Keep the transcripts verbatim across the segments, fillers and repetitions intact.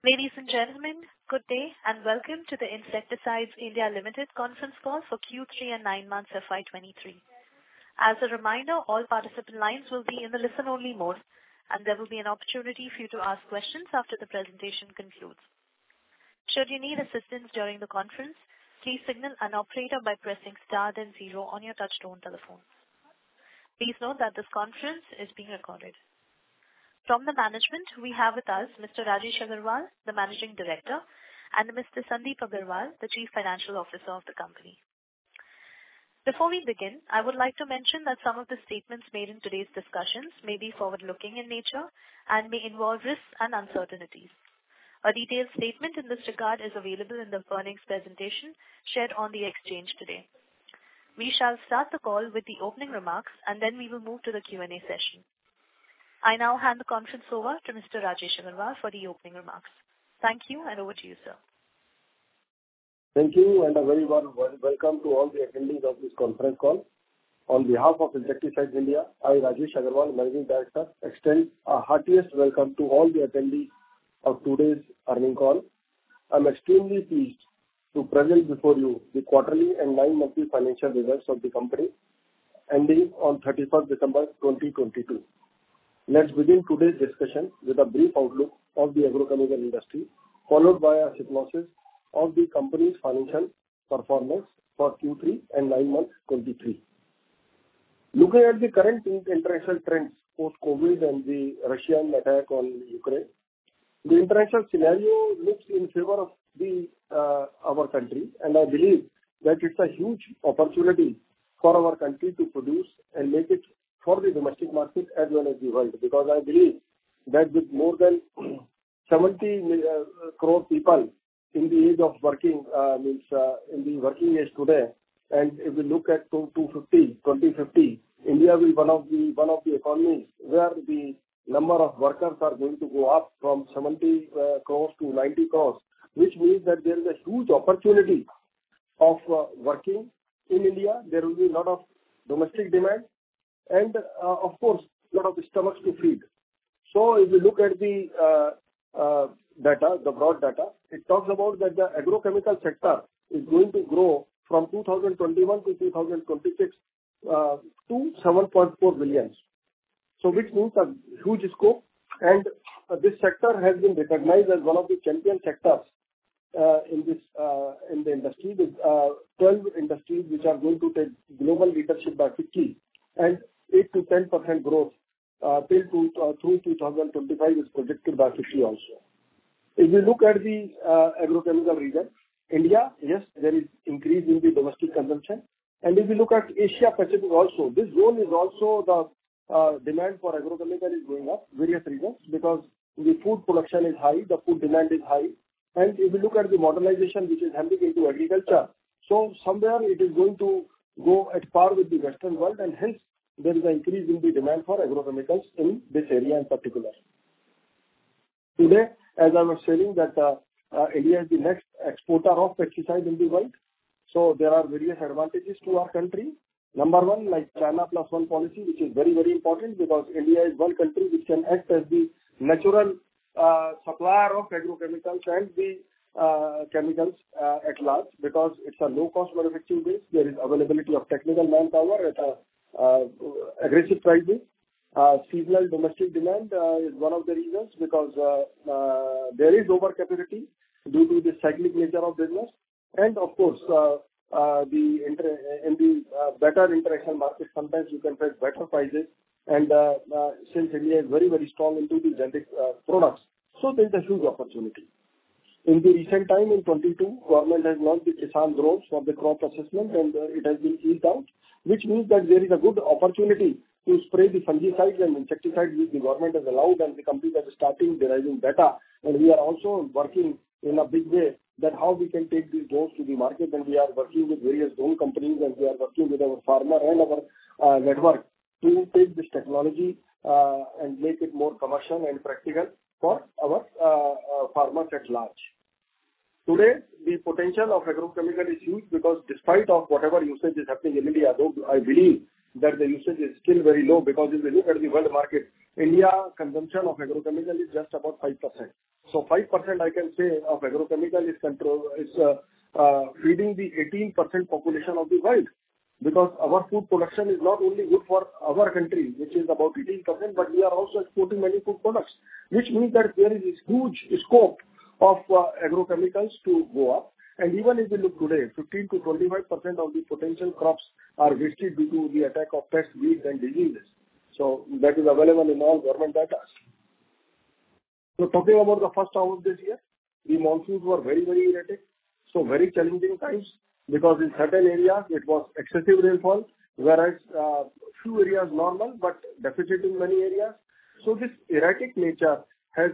Ladies and gentlemen, good day and welcome to the Insecticides India Limited conference call for Q three and nine months F Y twenty-three. As a reminder, all participant lines will be in the listen-only mode, and there will be an opportunity for you to ask questions after the presentation concludes. Should you need assistance during the conference, please signal an operator by pressing star then zero on your touchtone telephone. Please note that this conference is being recorded. From the management, we have with us Mister Rajesh Agarwal, the Managing Director, and Mister Sandeep Agarwal, the Chief Financial Officer of the company. Before we begin, I would like to mention that some of the statements made in today's discussions may be forward-looking in nature and may involve risks and uncertainties. A detailed statement in this regard is available in the earnings presentation shared on the exchange today. We shall start the call with the opening remarks, and then we will move to the Q and A session. I now hand the conference over to Mister Rajesh Agarwal for the opening remarks. Thank you, and over to you, sir. Thank you, and a very warm welcome to all the attendees of this conference call. On behalf of Insecticides India, I, Rajesh Agarwal, Managing Director, extend a heartiest welcome to all the attendees of today's earnings call. I'm extremely pleased to present before you the quarterly and nine-monthly financial results of the company ending on thirty-first December twenty twenty-two. Let's begin today's discussion with a brief outlook of the agrochemical industry, followed by a synopsis of the company's financial performance for Q three and nine months twenty-three. Looking at the current international trends post-COVID and the Russian attack on Ukraine, the international scenario looks in favor of the uh, our country, and I believe that it's a huge opportunity for our country to produce and make it for the domestic market as well as the world, because I believe that with more than seventy uh, crore people in the age of working, uh, means uh, in the working age today, and if we look at twenty fifty, India will be one of the one of the economies where the number of workers are going to go up from seventy uh, crores to ninety crores, which means that there is a huge opportunity of uh, working in India. There will be a lot of domestic demand, and uh, of course, a lot of stomachs to feed. So if you look at the uh, uh, data, the broad data, it talks about that the agrochemical sector is going to grow from two thousand twenty-one to two thousand twenty-six uh, to seven point four billion. So which means a huge scope, and uh, this sector has been recognized as one of the champion sectors uh, in this uh, in the industry. With uh, twelve industries which are going to take global leadership by fifty, and eight to ten percent growth uh, till to, uh, through two thousand twenty-five is projected by fifty also. If we look at the uh, agrochemical region, India, yes, there is increase in the domestic consumption. And if we look at Asia Pacific also, this zone is also the uh, demand for agrochemical is going up, various reasons, because the food production is high, the food demand is high. And if we look at the modernization which is happening into agriculture, so somewhere it is going to go at par with the Western world, and hence there is an increase in the demand for agrochemicals in this area in particular. Today, as I was saying, that uh, uh, India is the next exporter of pesticides in the world. So there are various advantages to our country. Number one, like China plus one policy, which is very, very important, because India is one country which can act as the natural uh, supplier of agrochemicals and the uh, chemicals uh, at large, because it's a low-cost manufacturing base. There is availability of technical manpower at a uh, aggressive prices. Uh, seasonal domestic demand uh, is one of the reasons, because uh, uh, there is overcapacity due to the cyclic nature of business, and of course, uh, uh, the inter- in the uh, better international market, sometimes you can get better prices, and uh, uh, since India is very, very strong into the generic uh, products, so there is a huge opportunity. In the recent time, in twenty-two, government has launched the Kisan drones for the crop assessment, and uh, it has been eased out, which means that there is a good opportunity to spray the fungicides and insecticides which the government has allowed, and the companies are starting deriving data. And we are also working in a big way that how we can take these drones to the market, and we are working with various drone companies, and we are working with our farmer and our uh, network to take this technology uh, and make it more commercial and practical for our uh, uh, farmers at large. Today, the potential of agrochemical is huge, because despite of whatever usage is happening in India, though I believe that the usage is still very low, because if you look at the world market, India consumption of agrochemical is just about five percent. So five percent I can say of agrochemical is control is uh, uh, feeding the eighteen percent population of the world. Because our food production is not only good for our country, which is about eighteen percent, but we are also exporting many food products, which means that there is this huge scope of uh, agrochemicals to go up. And even if we look today, fifteen to twenty-five percent of the potential crops are wasted due to the attack of pests, weeds and diseases. So that is available in all government data. So talking about the first half of this year, the monsoons were very, very erratic. So very challenging times, because in certain areas it was excessive rainfall, whereas uh, few areas normal, but deficit in many areas. So this erratic nature has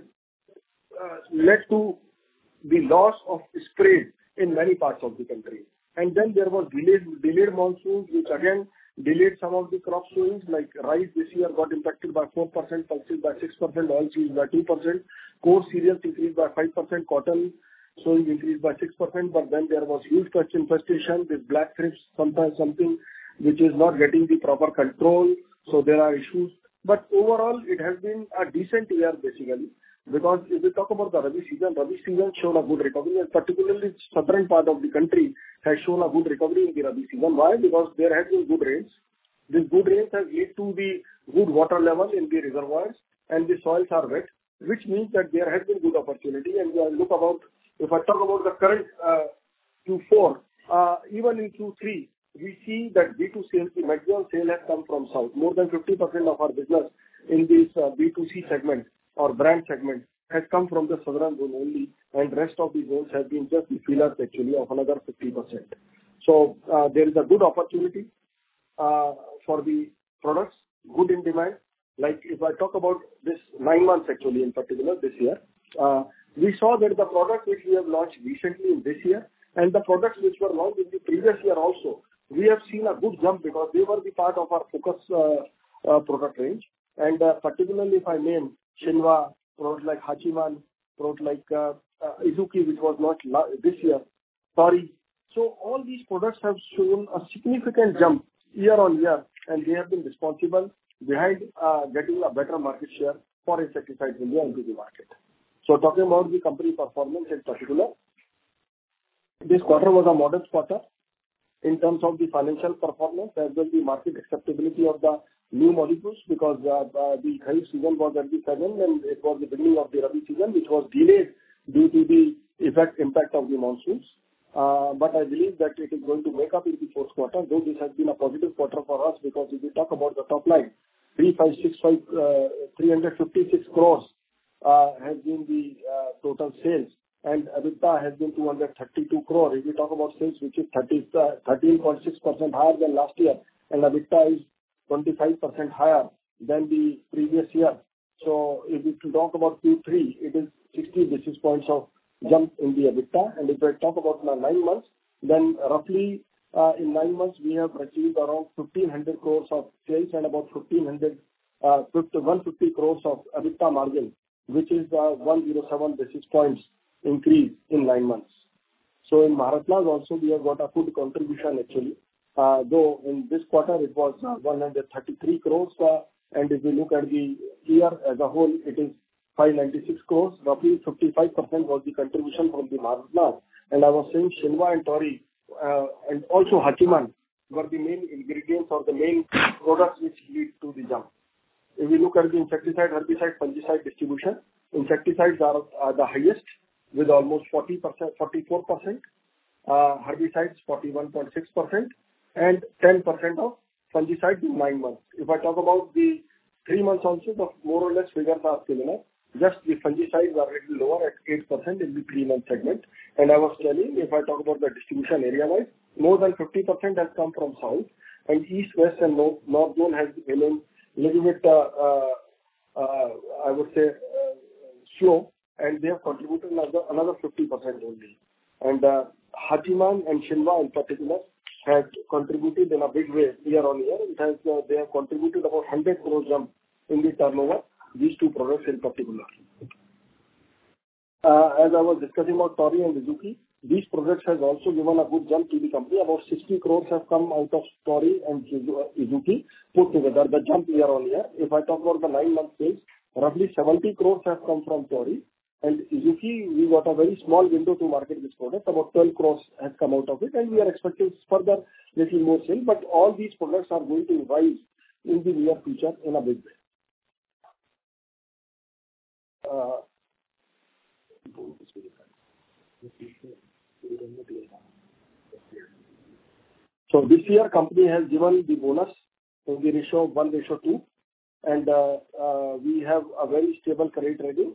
uh, led to the loss of sprays in many parts of the country. And then there was delayed, delayed monsoons, which again delayed some of the crop sowings, like rice this year got impacted by four percent, pulses by six percent, oilseeds by two percent, coarse cereals increased by five percent, cotton sowing increased by six percent, but then there was huge pest infestation, this black thrips, sometimes something which is not getting the proper control, so there are issues. But overall, it has been a decent year basically, because if we talk about the Rabi season, Rabi season showed a good recovery, and particularly southern part of the country has shown a good recovery in the Rabi season. Why? Because there has been good rains. These good rains have led to the good water level in the reservoirs, and the soils are wet, which means that there has been good opportunity. And uh, look about, if I talk about the current uh, Q four, uh, even in Q three, we see that B two sales, the maximum sale has come from south. More than fifty percent of our business in this uh, B two C segment or brand segment has come from the southern zone only, and rest of the zones have been just the fillers actually of another fifty percent. So uh, there is a good opportunity uh, for the products, good in demand. Like if I talk about this nine months actually in particular this year, uh, we saw that the products which we have launched recently in this year and the products which were launched in the previous year also, we have seen a good jump because they were the part of our focus uh, uh, product range. And uh, particularly if I name Shinwa, product like Hachiman, product like uh, uh, Izuki, which was launched la- this year, Tori. So all these products have shown a significant jump year on year, and they have been responsible behind uh, getting a better market share for insecticides India into the market. So talking about the company performance in particular, this quarter was a modest quarter in terms of the financial performance as well as the market acceptability of the new molecules, because uh, uh, the Kharif season was at the season and it was the beginning of the Rabi season, which was delayed due to the effect impact of the monsoons. Uh, but I believe that it is going to make up in the fourth quarter, though this has been a positive quarter for us, because if we talk about the top line, three thousand five hundred sixty-five, uh, three hundred fifty-six crores uh, has been the uh, total sales, and EBITDA has been two hundred thirty-two crore. If we talk about sales, which is thirteen point six percent higher than last year, and EBITDA is twenty-five percent higher than the previous year. So if we talk about Q three, it is sixty basis points of jump in the EBITDA. And if I talk about the nine months, then roughly uh, in nine months, we have achieved around fifteen hundred crores of sales and about fifteen hundred, uh, one hundred fifty crores of EBITDA margin, which is uh, one hundred seven basis points increase in nine months. So in Maharatnas also, we have got a good contribution actually. Uh, though in this quarter it was uh, one hundred thirty-three crores, uh, and if we look at the year as a whole, it is five hundred ninety-six crores. Roughly fifty-five percent was the contribution from the Maharatnas. And I was saying Shinwa and Tori uh, and also Hachiman were the main ingredients or the main products which lead to the jump. If we look at the insecticide, herbicide, fungicide distribution, insecticides are, are the highest with almost forty percent, forty-four percent, uh, herbicides forty-one point six percent, and ten percent of fungicides in nine months. If I talk about the three months also, the more or less figures are similar. Just the fungicides are a little lower at eight percent in the three-month segment. And I was telling, if I talk about the distribution area-wise, more than fifty percent has come from south, and east, west, and north, north zone has been a little bit, uh, uh, uh, I would say, uh, slow, and they have contributed another, another fifty percent only. And uh, Hachiman and Shinwa in particular have contributed in a big way year on year. It has, uh, they have contributed about one hundred crore jump in the turnover, these two products in particular. Uh, as I was discussing about Tori and Izuki, these projects has also given a good jump to the company. About sixty crores have come out of Tori and Izuki put together, the jump year-on-year. If I talk about the nine-month sales, roughly seventy crores have come from Tori. And Izuki, we got a very small window to market this product. About twelve crores has come out of it, and we are expecting further little more sale. But all these products are going to rise in the near future in a big way. Uh, So this year, company has given the bonus in the ratio of one ratio two, and uh, uh, we have a very stable credit rating.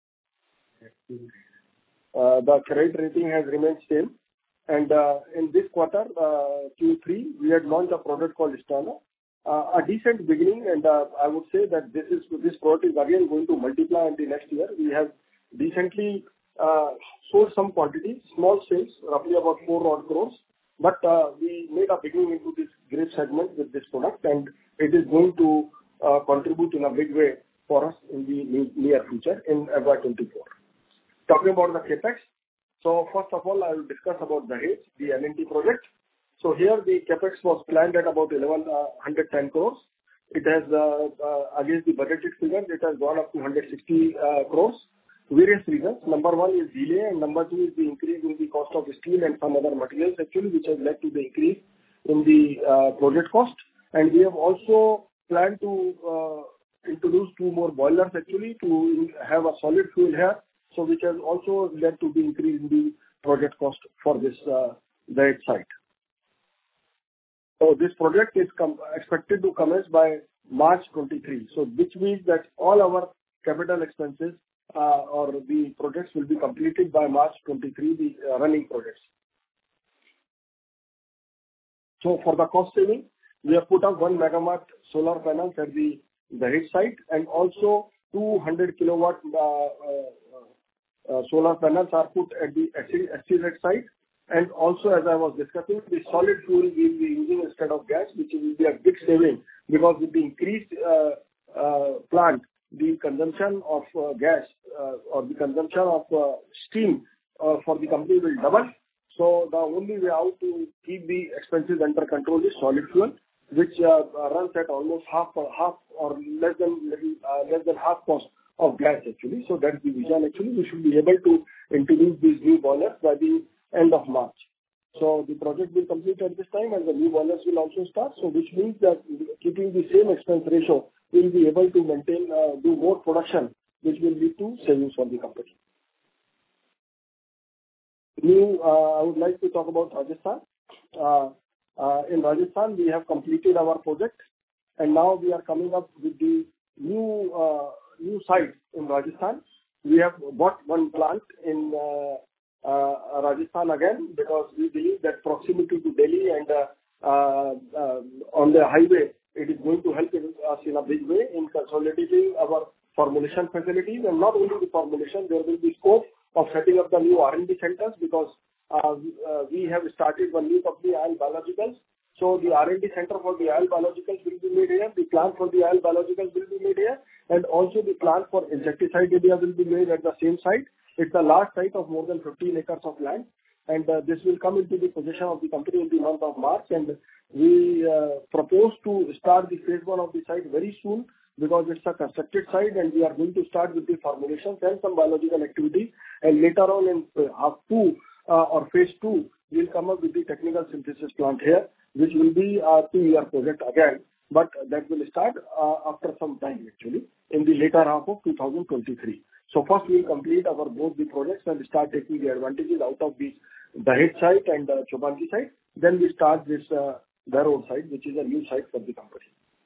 Uh, the credit rating has remained same, and uh, in this quarter, uh, Q three, we had launched a product called Istana. Uh, a decent beginning, and uh, I would say that this is this product is again going to multiply in the next year. We have decently uh, sold some quantities, small sales, roughly about four odd crores. But uh, we made a beginning into this grape segment with this product, and it is going to uh, contribute in a big way for us in the near future in F Y twenty-four. Talking about the CapEx, so first of all, I will discuss about the Dahej, the L and T project. So here the CapEx was planned at about eleven hundred ten crores. It has, uh, uh, against the budgeted figures, it has gone up to one hundred sixty uh, crores. Various reasons. Number one is delay, and number two is the increase in the cost of steel and some other materials actually, which has led to the increase in the uh, project cost. And we have also planned to uh, introduce two more boilers actually to have a solid fuel here, so which has also led to the increase in the project cost for this uh, Dahej site. So this project is com- expected to commence by March twenty-three. So which means that all our capital expenses uh, or the projects will be completed by March twenty-three, the uh, running projects. So for the cost saving, we have put up one megawatt solar panels at the Dahej site, and also two hundred kilowatt uh, uh, uh, solar panels are put at the S C Z site. And also, as I was discussing, the solid fuel we will be using instead of gas, which will be a big saving, because with the increased uh, uh, plant, the consumption of uh, gas uh, or the consumption of uh, steam uh, for the company will double. So the only way out to keep the expenses under control is solid fuel, which uh, runs at almost half or half or less than little, uh, less than half cost of gas actually. So that's the vision actually. We should be able to introduce these new boilers by the end of March. So the project will complete at this time, and the new boilers will also start. So which means that keeping the same expense ratio, we will be able to maintain, uh, do more production, which will lead to savings for the company. New, uh, I would like to talk about Rajasthan. Uh, uh, in Rajasthan, we have completed our project, and now we are coming up with the new uh, new site in Rajasthan. We have bought one plant in uh, Uh, Rajasthan again, because we believe that proximity to Delhi and uh, uh, uh, on the highway, it is going to help us in a big way in consolidating our formulation facilities. And not only the formulation, there will be scope of setting up the new R and D centers, because uh, uh, we have started one new company, I L Biologicals. So the R and D center for the I L Biologicals will be made here, the plant for the I L Biologicals will be made here, and also the plant for insecticide area will be made at the same site. It's a large site of more than fifteen acres of land, and uh, this will come into the possession of the company in the month of March. And we uh, propose to start the phase one of the site very soon, because it's a constructed site, and we are going to start with the formulations and some biological activity. And later on in uh, half two uh, or phase two, we'll come up with the technical synthesis plant here, which will be a two-year project again, but that will start uh, after some time actually in the later half of two thousand twenty-three. So first we will complete our both the projects and start taking the advantages out of the Dahej site and uh, Chobanki site. Then we start this uh, Darod site, which is a new site for the company.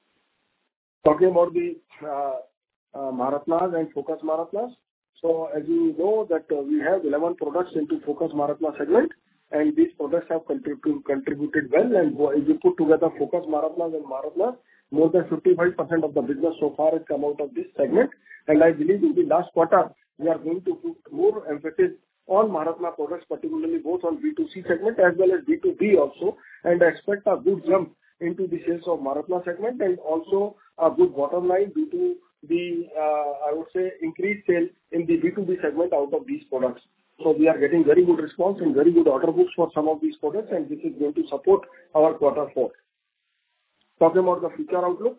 Talking about the uh, uh, Maharatnas and Focus Maharatnas. So as you know that uh, we have eleven products into Focus Maharatna segment, and these products have contributed contributed well. And if you put together Focus Maharatnas and Maharatnas, more than fifty-five percent of the business so far has come out of this segment. And I believe in the last quarter, we are going to put more emphasis on Maharatna products, particularly both on B two C segment as well as B two B also, and I expect a good jump into the sales of Maharatna segment, and also a good bottom line due to the, uh, I would say, increased sales in the B two B segment out of these products. So we are getting very good response and very good order books for some of these products, and this is going to support our quarter four. Talking about the future outlook.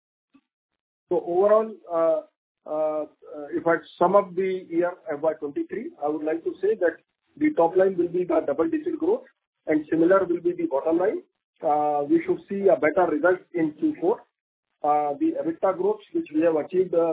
So overall, uh, uh, if I sum up the year F Y twenty-three, I would like to say that the top line will be the double-digit growth, and similar will be the bottom line. Uh, we should see a better result in Q four. Uh, the EBITDA growth, which we have achieved uh,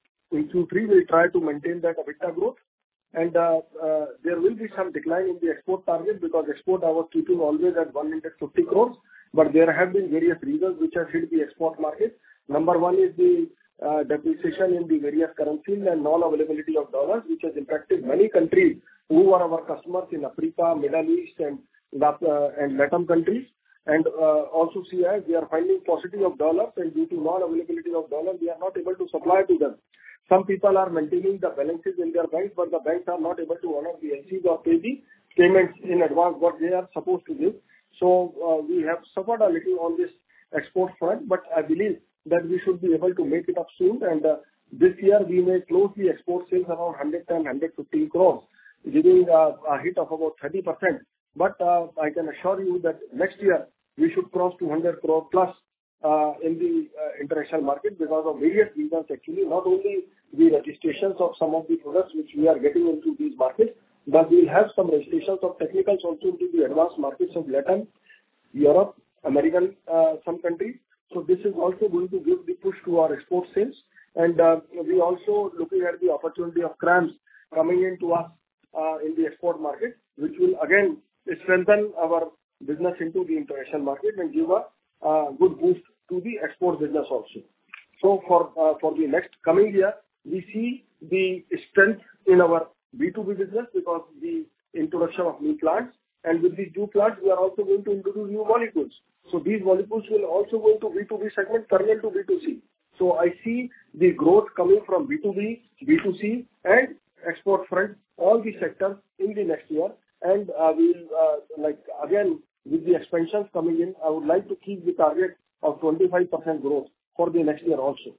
in Q three, we'll try to maintain that EBITDA growth. And uh, uh, there will be some decline in the export target, because export I was keeping always at one hundred fifty crores, but there have been various reasons which have hit the export market. Number one is the uh, depreciation in the various currencies and non-availability of dollars, which has impacted many countries who are our customers in Africa, Middle East, and uh, and Latin countries. And uh, also C I S, we are finding paucity of dollars, and due to non-availability of dollars, we are not able to supply to them. Some people are maintaining the balances in their banks, but the banks are not able to honor the L Cs or pay the payments in advance what they are supposed to give. So uh, we have suffered a little on this export front, but I believe that we should be able to make it up soon. And uh, this year we may close the export sales around one hundred ten to one hundred fifteen crores, giving uh, a hit of about thirty percent. But uh, I can assure you that next year we should cross two hundred crore plus uh, in the uh, international market, because of various reasons actually. Not only the registrations of some of the products which we are getting into these markets, but we will have some registrations of technicals also into the advanced markets of Latin, Europe, American, uh, some countries. So this is also going to give the push to our export sales. And uh, we also looking at the opportunity of CRAMS coming into us uh, in the export market, which will again strengthen our business into the international market and give a uh, good boost to the export business also. So for uh, for the next coming year, we see the strength in our B two B business because the introduction of new plants, and with these new plants, we are also going to introduce new molecules. So these molecules will also go into B two B segment parallel to B two C. So I see the growth coming from B two B, B two C, and export front, all the sectors in the next year. And uh, we'll uh, like again with the expansions coming in, I would like to keep the target of twenty-five percent growth for the next year also.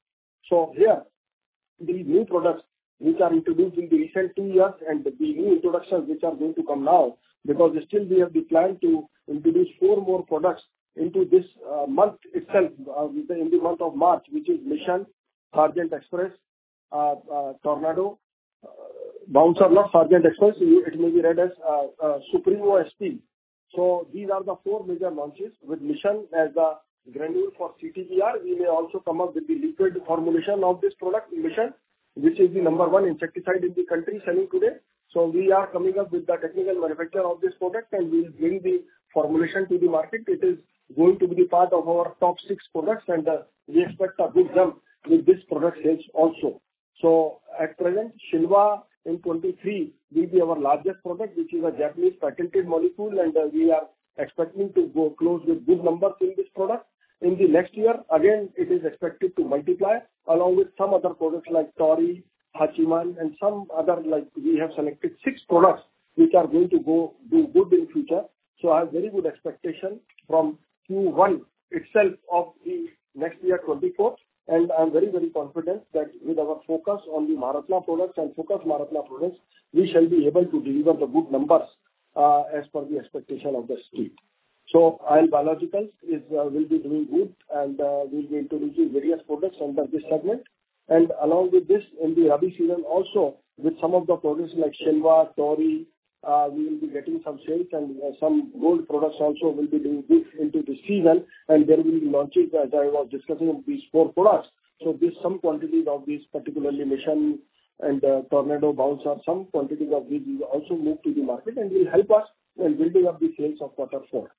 So here, the new products which are introduced in the recent two years and the new introductions which are going to come now, because still we have the plan to introduce four more products into this uh, month itself, uh, in the month of March, which is Mission, Sargent Express, uh, uh, Tornado, uh, Bouncer, not Sargent Express, it may be read as uh, uh, Supremo S P. So these are the four major launches, with Mission as the granule for C T B R. We may also come up with the liquid formulation of this product, Mission, which is the number one insecticide in the country selling today. So we are coming up with the technical manufacture of this product, and we will bring the formulation to the market. It is going to be the part of our top six products, and uh, we expect a good jump with this product sales also. So at present, Shilva in twenty-three will be our largest product, which is a Japanese patented molecule, and uh, we are expecting to go close with good numbers in this product. In the next year, again, it is expected to multiply along with some other products like Tori, Hachiman, and some other, like we have selected six products which are going to go do good in future. So I have very good expectation from Q one itself of the next year twenty-four, and I am very, very confident that with our focus on the Maharatna products and focus Maharatna products, we shall be able to deliver the good numbers uh, as per the expectation of the street. So I L Biologicals is uh, will be doing good, and uh, we'll be introducing various products under this segment. And along with this, in the Rabi season also, with some of the products like Shilva, Tori, uh, we will be getting some sales, and uh, some gold products also will be doing good into the season, and there will be launches, as I was discussing, these four products. So this some quantities of these, particularly Mission and uh, Tornado, Bouncer, some quantities of these will also move to the market and will help us in building up the sales of quarter four.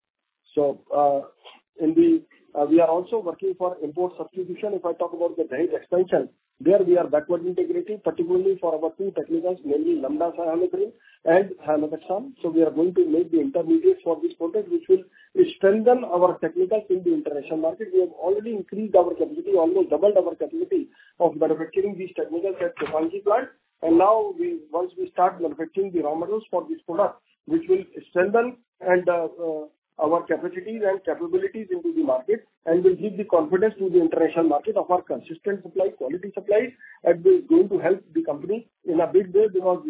So, uh, in the, uh, we are also working for import substitution. If I talk about the Dahej expansion, there we are backward integrated, particularly for our two technicals, namely lambda cyhalothrin and thiamethoxam. So we are going to make the intermediates for this product, which will strengthen our technicals in the international market. We have already increased our capacity, almost doubled our capacity of manufacturing these technicals at Chopalji plant. And now we, once we start manufacturing the raw materials for this product, which will strengthen and uh, uh, our capacities and capabilities into the market, and will give the confidence to the international market of our consistent supply, quality supplies, and is going to help the company in a big way, because we have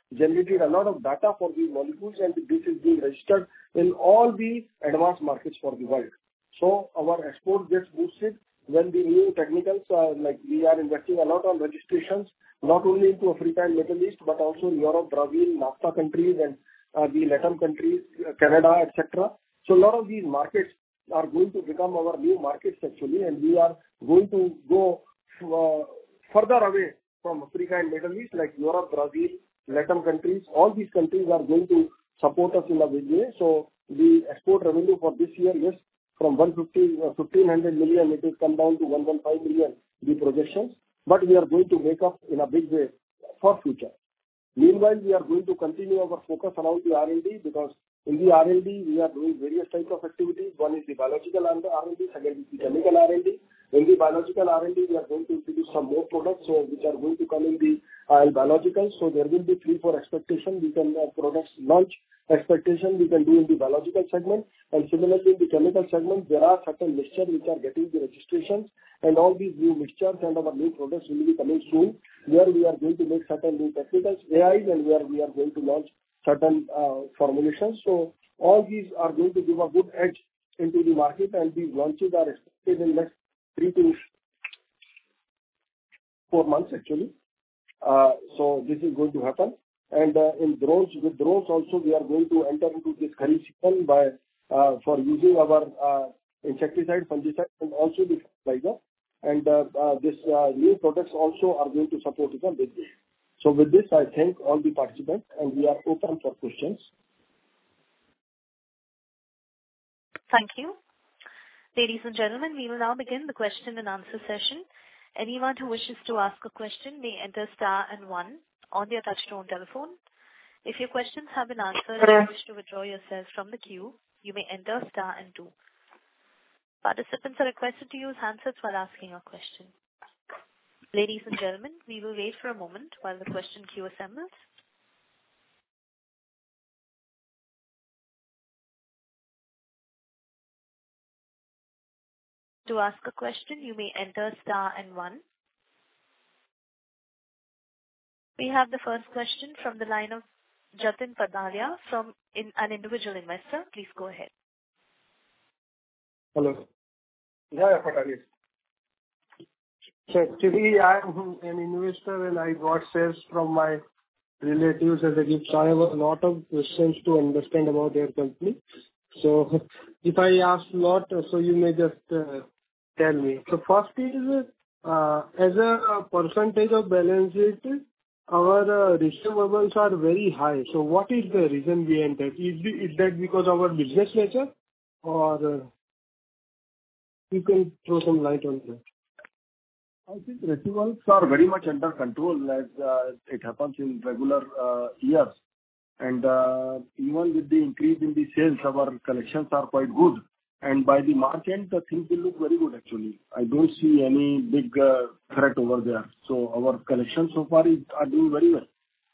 generated a lot of data for these molecules, and this is being registered in all the advanced markets for the world. So our export gets boosted when the new technicals, uh, like we are investing a lot on registrations, not only into Africa and Middle East, but also in Europe, Brazil, NAFTA countries, and uh, the Latin countries, uh, Canada, et cetera. So a lot of these markets are going to become our new markets actually, and we are going to go uh, further away from Africa and Middle East, like Europe, Brazil, Latin countries. All these countries are going to support us in a big way. So the export revenue for this year, yes, from one hundred fifty, uh, fifteen hundred million, it has come down to one hundred fifteen million, the projections, but we are going to make up in a big way for future. Meanwhile, we are going to continue our focus around the R and D, because in the R and D, we are doing various types of activities. One is the biological R and D, second is the chemical R and D. In the biological R and D, we are going to introduce some more products, so which are going to come in the uh, biological. So there will be three, four expectation we can uh, products launch expectation we can do in the biological segment. And similarly, in the chemical segment, there are certain mixtures which are getting the registrations, and all these new mixtures and our new products will be coming soon, where we are going to make certain new technicals, A Is, and where we are going to launch certain uh, formulations. So all these are going to give a good edge into the market, and these launches are expected in next three to four months actually. Uh, so this is going to happen. And uh, in drones, with drones also, we are going to enter into this kharif season by uh, for using our uh, insecticide, fungicide, and also the fertilizer. And uh, uh, this uh, new products also are going to support us with this. So with this, I thank all the participants, and we are open for questions. Thank you. Ladies and gentlemen, we will now begin the question and answer session. Anyone who wishes to ask a question may enter star and one on their touchtone telephone. If your questions have been answered and you wish to withdraw yourself from the queue, you may enter star and two. Participants are requested to use handsets while asking a question. Ladies and gentlemen, we will wait for a moment while the question queue assembles. To ask a question, you may enter star and one. We have the first question from the line of Jatin Padaria from in, an individual investor. Please go ahead. Hello. Yeah, yeah, Padaria. So actually, I am an investor and I got shares from my relatives as a gift. So I have a lot of questions to understand about your company. So if I ask a lot, so you may just uh, tell me. So first is, uh, as a percentage of balance sheet, our uh, receivables are very high. So what is the reason behind that? Is, the, is that because of our business nature, or uh, you can throw some light on that? I think receivables are very much under control as uh, it happens in regular uh, years. And uh, even with the increase in the sales, our collections are quite good. And by the March end, the things will look very good actually. I don't see any big uh, threat over there. So our collections so far is, are doing very well.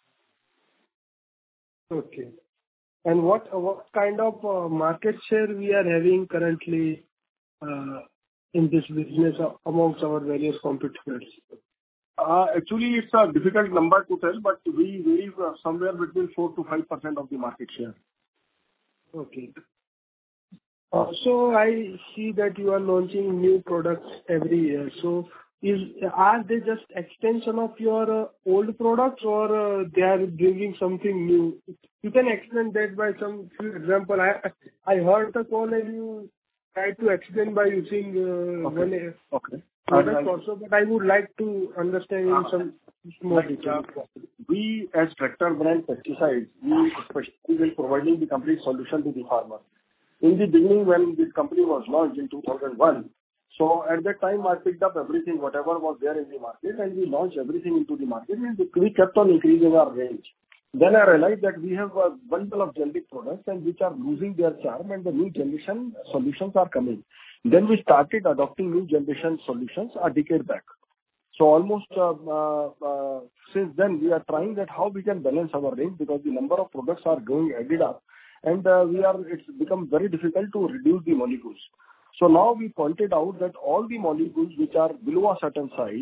Okay. And what what kind of uh, market share we are having currently uh, in this business amongst our various competitors? Uh, actually, it's a difficult number to tell, but we believe uh, somewhere between four to five percent of the market share. Okay. Uh, so I see that you are launching new products every year. So is are they just extension of your uh, old products, or uh, they are bringing something new? You can explain that by some few example. I I heard the call and you tried to explain by using uh, Okay. one uh, Okay. product also, but I would like to understand in some more detail. We, as Tractor brand pesticides, we especially will providing the complete solution to the farmer. In the beginning, when this company was launched in two thousand one, so at that time I picked up everything, whatever was there in the market, and we launched everything into the market, and we kept on increasing our range. Then I realized that we have a bundle of generic products and which are losing their charm, and the new generation solutions are coming. Then we started adopting new generation solutions a decade back. So almost uh, uh, uh, since then we are trying that how we can balance our range, because the number of products are going added up, and uh, we are it's become very difficult to reduce the molecules. So now we pointed out that all the molecules which are below a certain size,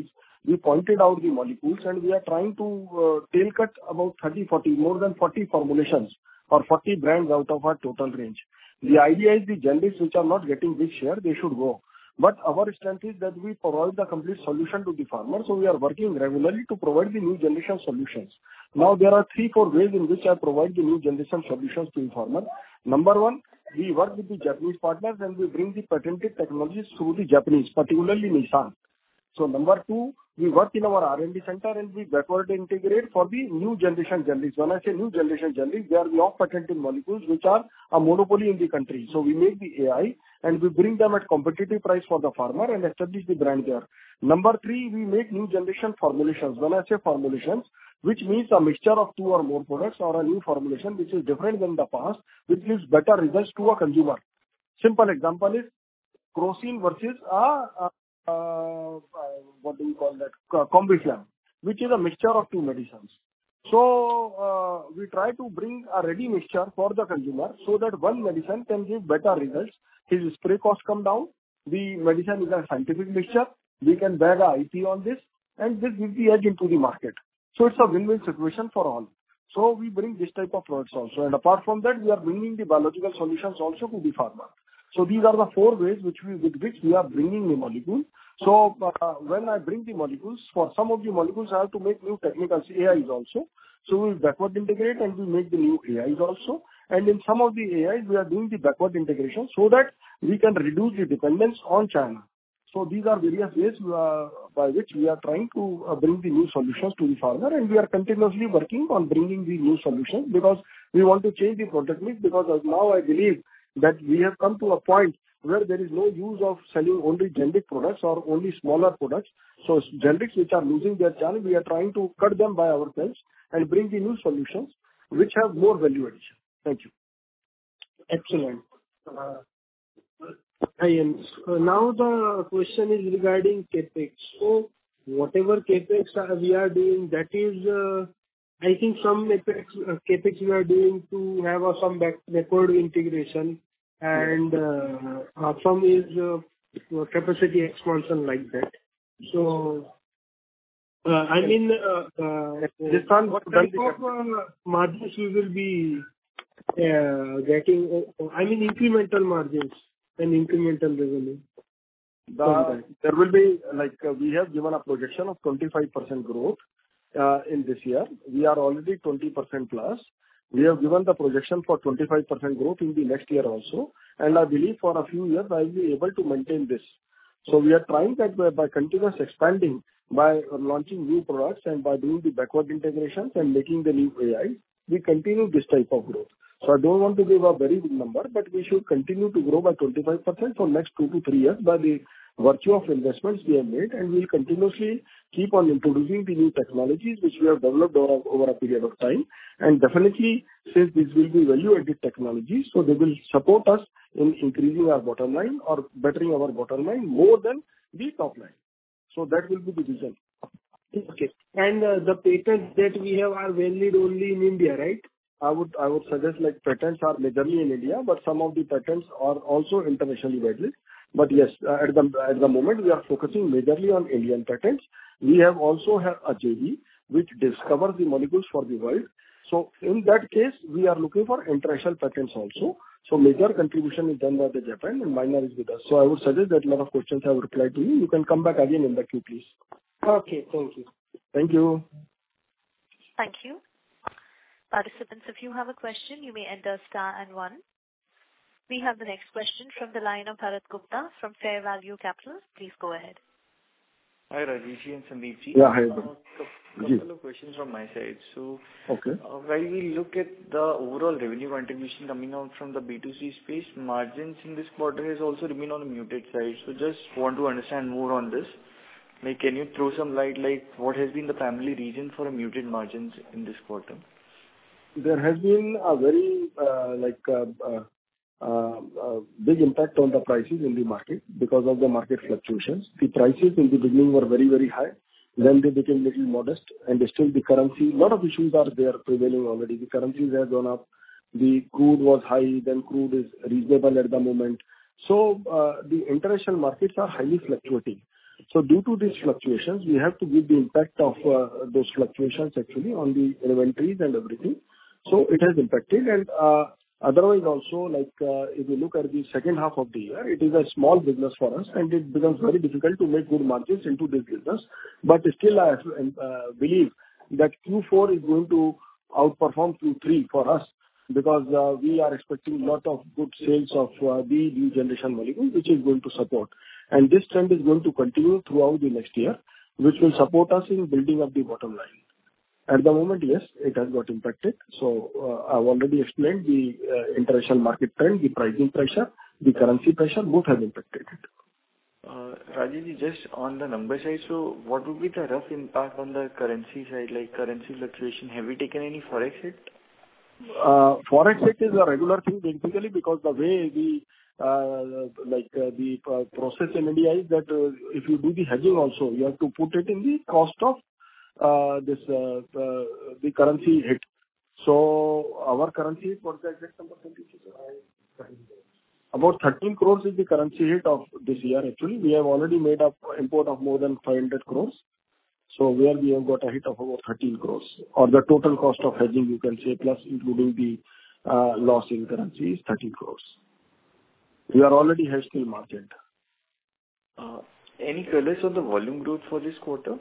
we pointed out the molecules, and we are trying to uh, tail cut about thirty, forty, more than forty formulations or forty brands out of our total range. The idea is the generics which are not getting big share, they should go. But our strength is that we provide the complete solution to the farmer, so we are working regularly to provide the new generation solutions. Now, there are three, four ways in which I provide the new generation solutions to the farmer. Number one, we work with the Japanese partners, and we bring the patented technologies through the Japanese, particularly Nissan. So number two, we work in our R and D center, and we backward integrate for the new generation generics. When I say new generation generics, they are the off-patented molecules which are a monopoly in the country. So we make the A I, and we bring them at competitive price for the farmer and establish the brand there. Number three, we make new generation formulations. When I say formulations, which means a mixture of two or more products or a new formulation which is different than the past, which gives better results to a consumer. Simple example is Crocin versus a, a Uh, uh, what do you call that? Combiflam, which is a mixture of two medicines. So, uh, we try to bring a ready mixture for the consumer so that one medicine can give better results. His spray costs come down. The medicine is a scientific mixture. We can bag a I P on this, and this gives the edge into the market. So it's a win-win situation for all. So we bring this type of products also. And apart from that, we are bringing the biological solutions also to the farmer. So these are the four ways which we, with which we are bringing the molecule. So uh, when I bring the molecules, for some of the molecules, I have to make new technicals, A Is also. So we backward integrate and we make the new A Is also. And in some of the A Is, we are doing the backward integration so that we can reduce the dependence on China. So these are various ways uh, by which we are trying to uh, bring the new solutions to the farmer, and we are continuously working on bringing the new solutions because we want to change the product mix, because now I believe that we have come to a point where there is no use of selling only generic products or only smaller products. So generics which are losing their channel, we are trying to cut them by ourselves and bring the new solutions which have more value addition. Thank you. Excellent. Uh, uh, now the question is regarding CapEx. So whatever CapEx uh, we are doing, that is, uh, I think some CapEx, uh, CapEx we are doing to have uh, some back, backward integration, and uh, uh, some is uh, capacity expansion like that. So, uh, I mean, uh, uh, this one, what type of uh, margins we will be uh, getting? Uh, I mean, incremental margins and incremental revenue. The, there will be, like, uh, we have given a projection of twenty-five percent growth uh, in this year. We are already twenty percent plus. We have given the projection for twenty-five percent growth in the next year also, and I believe for a few years I will be able to maintain this. So we are trying that by, by continuous expanding, by launching new products and by doing the backward integrations and making the new A Is, we continue this type of growth. So I don't want to give a very big number, but we should continue to grow by twenty-five percent for next two to three years by the virtue of investments we have made, and we will continuously keep on introducing the new technologies which we have developed over, over a period of time. And definitely, since these will be value-added technologies, so they will support us in increasing our bottom line or bettering our bottom line more than the top line. So that will be the vision. Okay. And uh, the patents that we have are valid only in India, right? I would I would suggest like patents are majorly in India, but some of the patents are also internationally valid. But yes, uh, at the at the moment we are focusing majorly on Indian patents. We have also have a J V which discovers the molecules for the world. So in that case, we are looking for international patents also. So major contribution is done by the Japan and minor is with us. So I would suggest that a lot of questions I have replied to you. You can come back again in the queue, please. Okay, thank you. Thank you. Thank you. Participants, if you have a question, you may enter star and one. We have the next question from the line of Bharat Gupta from Fair Value Capital. Please go ahead. Hi, Rajesh and Sandeep ji. Yeah, hi. A uh, couple of questions from my side. So, okay. Uh, while we look at the overall revenue contribution coming out from the B two C space, margins in this quarter has also remained on the muted side. So, just want to understand more on this. Like, can you throw some light, like, what has been the primary reason for a muted margins in this quarter? There has been a very, uh, like, uh, uh, uh, uh, big impact on the prices in the market because of the market fluctuations. The prices in the beginning were very, very high. Then they became little modest, and still the currency, a lot of issues are there prevailing already. The currencies have gone up. The crude was high, then crude is reasonable at the moment. So, uh, the international markets are highly fluctuating. So due to these fluctuations, we have to give the impact of uh, those fluctuations actually on the inventories and everything. So it has impacted. And uh, otherwise also, like, uh, if you look at the second half of the year, it is a small business for us, and it becomes very difficult to make good margins into this business. But still, I uh, believe that Q four is going to outperform Q three for us, because uh, we are expecting a lot of good sales of uh, the new generation molecules, which is going to support. And this trend is going to continue throughout the next year, which will support us in building up the bottom line. At the moment, yes, it has got impacted. So, uh, I've already explained the uh, international market trend, the pricing pressure, the currency pressure, both have impacted it. Uh, Rajesh, just on the number side, so what would be the rough impact on the currency side, like currency fluctuation? Have we taken any forex hit? Uh, Forex hit is a regular thing basically, because the way we uh, like uh, the uh, process in India is that uh, if you do the hedging also, you have to put it in the cost of uh, this uh, uh, the currency hit. So our currency hit, what's the exact number? About thirteen crores is the currency hit of this year. Actually, we have already made up import of more than five hundred crores. So where we have got a hit of about thirteen crores, or the total cost of hedging, you can say, plus including the uh, loss in currency is thirteen crores. We are already hedged till March end. Uh, any colors on the volume growth for this quarter?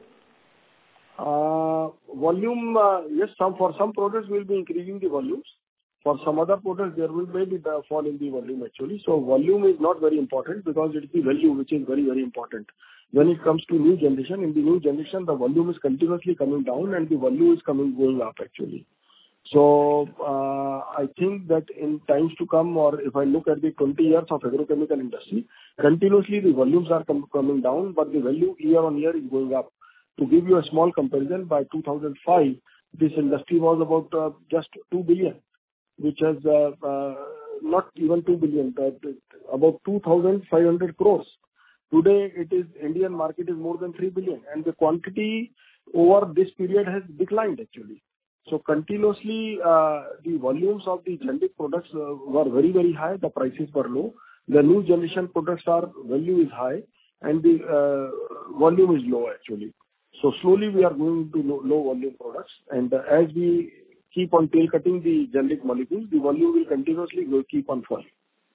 Uh, volume, uh, yes, some for some products we'll be increasing the volumes. For some other products, there will maybe the fall in the volume actually. So volume is not very important, because it's the value which is very, very important. When it comes to new generation, in the new generation, the volume is continuously coming down and the value is coming, going up actually. So, uh, I think that in times to come, or if I look at the twenty years of agrochemical industry, continuously the volumes are com- coming down, but the value year on year is going up. To give you a small comparison, by two thousand five, this industry was about uh, just two billion, which has uh, uh, not even two billion, uh, about two thousand five hundred crores. Today, it is Indian market is more than three billion, and the quantity over this period has declined actually. So continuously, uh, the volumes of the generic products uh, were very, very high. The prices were low. The new generation products are value is high, and the uh, volume is low actually. So slowly we are going to low, low volume products, and uh, as we keep on tail cutting the generic molecules, the volume will continuously go, keep on falling.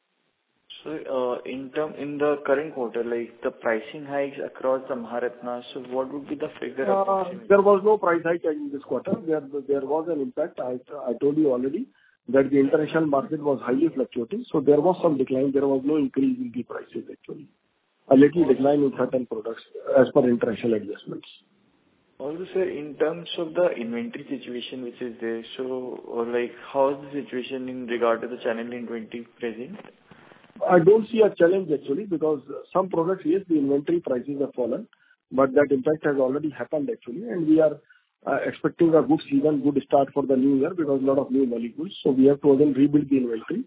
So, uh, in term, in the current quarter, like the pricing hikes across the Maharatna, so what would be the figure Uh, approximately? There was no price hike in this quarter. There, there was an impact. I, I told you already that the international market was highly fluctuating, so there was some decline. There was no increase in the prices actually. A little decline in certain products as per international adjustments. Also, sir, in terms of the inventory situation which is there, so, or like, how is the situation in regard to the channel inventory present? I don't see a challenge actually, because some products, yes, the inventory prices have fallen, but that impact has already happened actually, and we are uh, expecting a good season, good start for the new year, because a lot of new molecules. So we have to again rebuild the inventory.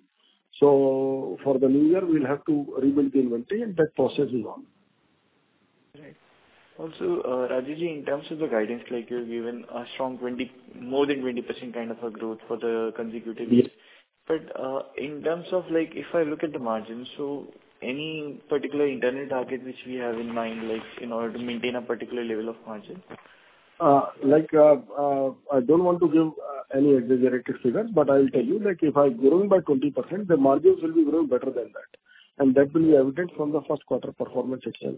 So for the new year, we'll have to rebuild the inventory, and that process is on. Right. Also, uh, Rajesh, in terms of the guidance, like you've given a strong twenty, more than twenty percent kind of a growth for the consecutive years. Yes. But uh, in terms of like, if I look at the margins, so any particular internal target which we have in mind, like in order to maintain a particular level of margin? Uh, Like, uh, uh, I don't want to give uh, any exaggerated figures, but I will tell you, like, if I'm growing by twenty percent, the margins will be growing better than that, and that will be evident from the first quarter performance itself.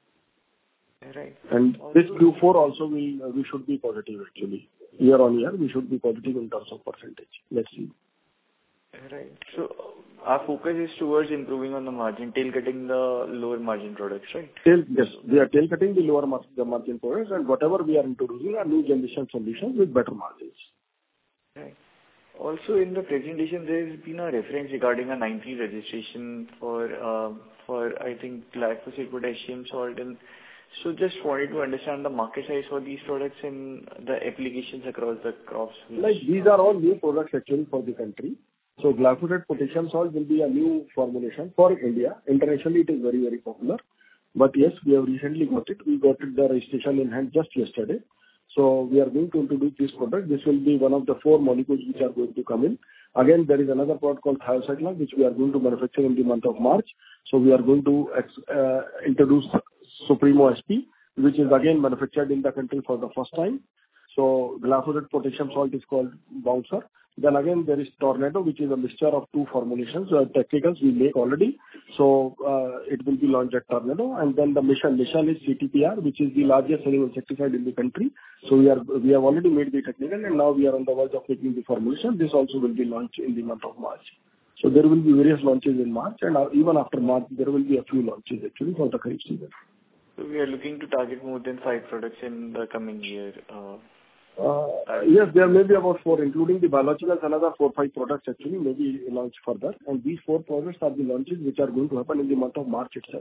Right. And Also, this Q four also will, uh, we should be positive actually. Year on year, we should be positive in terms of percentage. Let's see. Right. So our focus is towards improving on the margin, tail cutting the lower margin products, right? Tail, yes, we are tail cutting the lower mar- the margin products, and whatever we are introducing are new generation solutions with better margins. Right. Also, in the presentation, there has been a reference regarding a nineteen registration for, uh, for I think, glyphosate, potassium salt, and so just wanted to understand the market size for these products and the applications across the crops. Like, these are all new products actually for the country. So glyphosate potassium salt will be a new formulation for India. Internationally, it is very, very popular. But yes, we have recently got it. We got it, the registration in hand just yesterday. So we are going to introduce this product. This will be one of the four molecules which are going to come in. Again, there is another product called Thiocycline, which we are going to manufacture in the month of March. So we are going to ex- uh, introduce Supremo S P, which is again manufactured in the country for the first time. So glyphosate potassium salt is called Bouncer. Then again, there is Tornado, which is a mixture of two formulations. Uh, technicals we make already. So uh, it will be launched at Tornado. And then the Mission. Mission is C T P R, which is the largest selling insecticide in the country. So we are we have already made the technical, and now we are on the verge of making the formulation. This also will be launched in the month of March. So there will be various launches in March, and uh, even after March, there will be a few launches actually for the Kharif season. So we are looking to target more than five products in the coming year. Uh, Uh, Yes, there may be about four, including the biologicals, another four, five products actually may be launched further. And these four products are the launches which are going to happen in the month of March itself.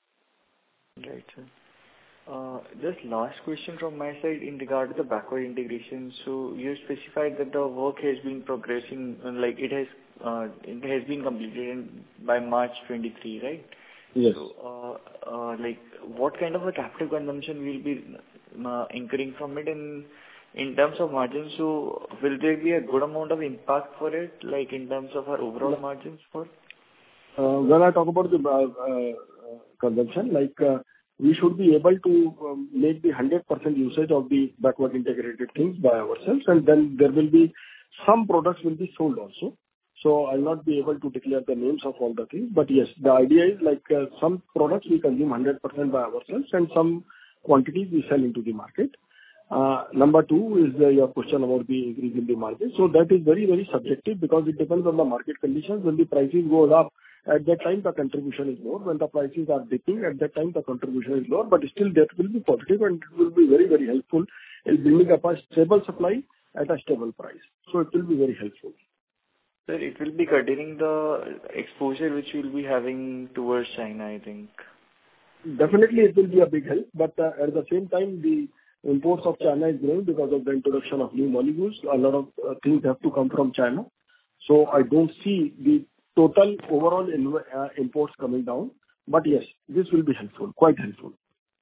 Right, sir. Uh, Just last question from my side in regard to the backward integration. So you specified that the work has been progressing, uh, like it has, uh, it has been completed in, by March twenty-three, right? Yes. So, uh, uh, like, what kind of a capital consumption will be uh, incurring from it? And in terms of margins, so will there be a good amount of impact for it, like in terms of our overall margins for? Uh, When I talk about the uh, uh, consumption, like, uh, we should be able to um, make the one hundred percent usage of the backward integrated things by ourselves, and then there will be some products will be sold also. So I'll not be able to declare the names of all the things, but yes, the idea is like, uh, some products we consume one hundred percent by ourselves, and some quantities we sell into the market. Uh, Number two is uh, your question about the increase in the margin. So that is very, very subjective because it depends on the market conditions. When the prices goes up, at that time the contribution is more. When the prices are dipping, at that time the contribution is lower, but still that will be positive and it will be very, very helpful in building up a stable supply at a stable price. So it will be very helpful. Sir, it will be curtailing the exposure which we'll be having towards China, I think. Definitely it will be a big help, but uh, at the same time, the imports of China is growing because of the introduction of new molecules. A lot of uh, things have to come from China. So I don't see the total overall inv- uh, imports coming down. But yes, this will be helpful, quite helpful.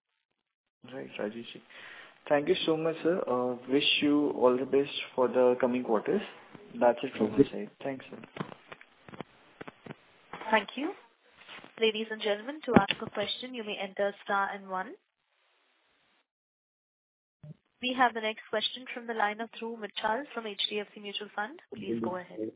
Right, Rajesh. Thank you so much, sir. Uh, wish you all the best for the coming quarters. That's it from my side. Thanks, sir. Thank you. Ladies and gentlemen, to ask a question, you may enter star and one. We have the next question from the line of Dhruv Mittal from H D F C Mutual Fund. Please go ahead.